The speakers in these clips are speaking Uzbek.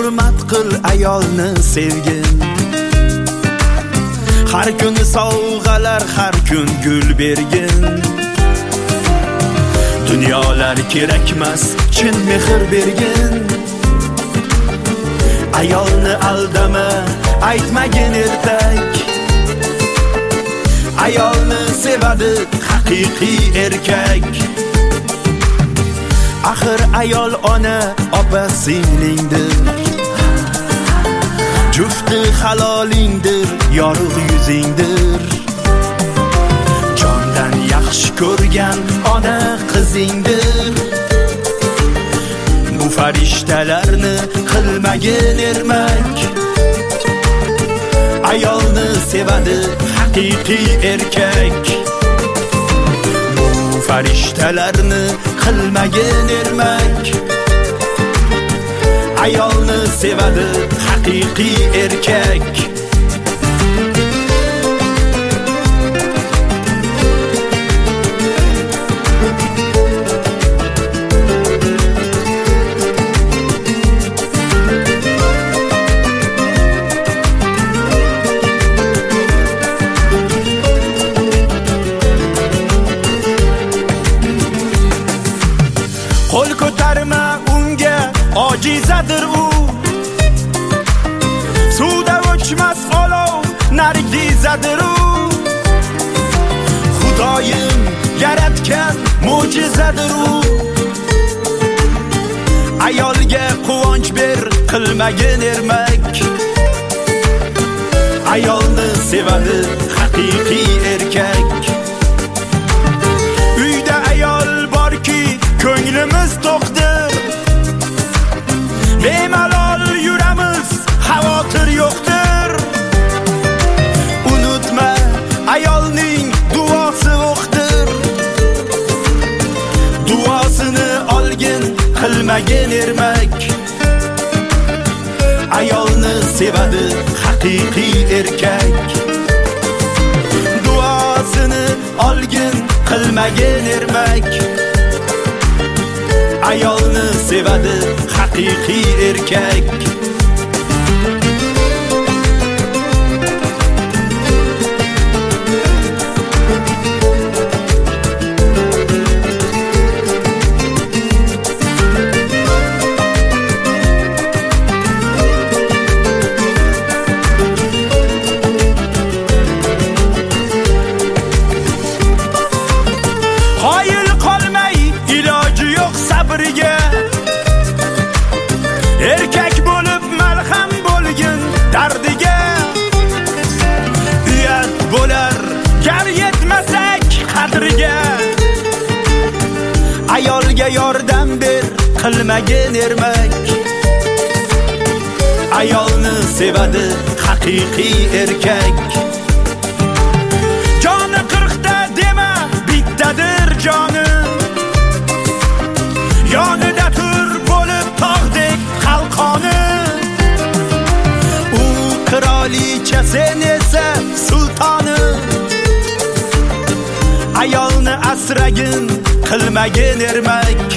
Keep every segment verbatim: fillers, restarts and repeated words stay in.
hurmat qil, ayolni sevgin. Har kun sovg'alar, har kun gul bergin. Dunyolar kerakmas, chin mehr bergin. Ayolni aldama, aytmagin ertak. Ayolni sevadi haqiqiy erkak. Axir ayol ona, opa singlingdir. Jufti halolingdir, yorug' yuzingdir. Jondan yaxshi ko'rgan ona qizingdir. Bu farishtalarni qilmagin ermak. Ayolni sevadi haqiqiy erkak. Bu farishtalarni qilmagin ermak. Ayolni sevadi haqiqiy erkak. Qo'l ko'tarma unga, ojizadir u. Suvda o'chmas olov, nargizadir u. Xudoyim yaratgan mo'jizadir u. Ayolga quvonch ber, qilmagin ermak. Ayolni sevadi haqiqiy erkak. Uyda ayol borki, ko'nglimiz to'qdir. Bemalol yuramiz, xavotir yo'qdir. Unutma, ayolning duosi o'qdir. Duosini olgin, qilmagin ermak. Ayolni sevadi haqiqiy erkak. Duosini olgin, qilmagin ermak. Ayolni sevadi haqiqiy erkak. Qoyil qolmay, iloji yo'q sabriga. Erkak bo'lib malham bo'lgin dardiga. Uyat bo'lar, gar yetmasak qadriga. Ayolga yordam ber, qilmagin ermak. Ayolni sevadi haqiqiy erkak. Joni qirqta dema, bittadir joni. Yonida tur bo'lib tog'dek qalqoni. U qirolicha, sen esa sultoni. Ayolni asragin, qilmagin ermak.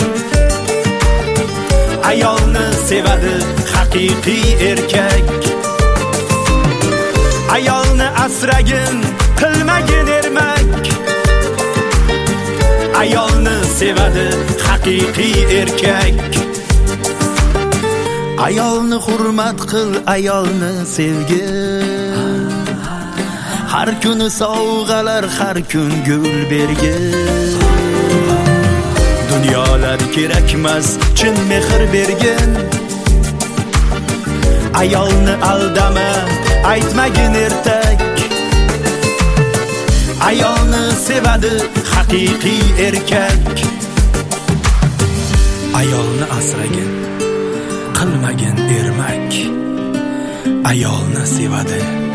Ayolni sevadi haqiqiy erkak. Ayolni asragin, qilmagin ermak. Ayolni sevadi haqiqiy erkak. Ayolni hurmat qil, ayolni sevgin. Har kun sovg'alar, har kun gul bergin. Dunyolar kerakmas, chin mehr bergin. Ayolni aldama, aytmagin ertak. Ayolni sevadi haqiqiy erkak. Ayolni asragin, qilmagin ermak. Ayolni sevadi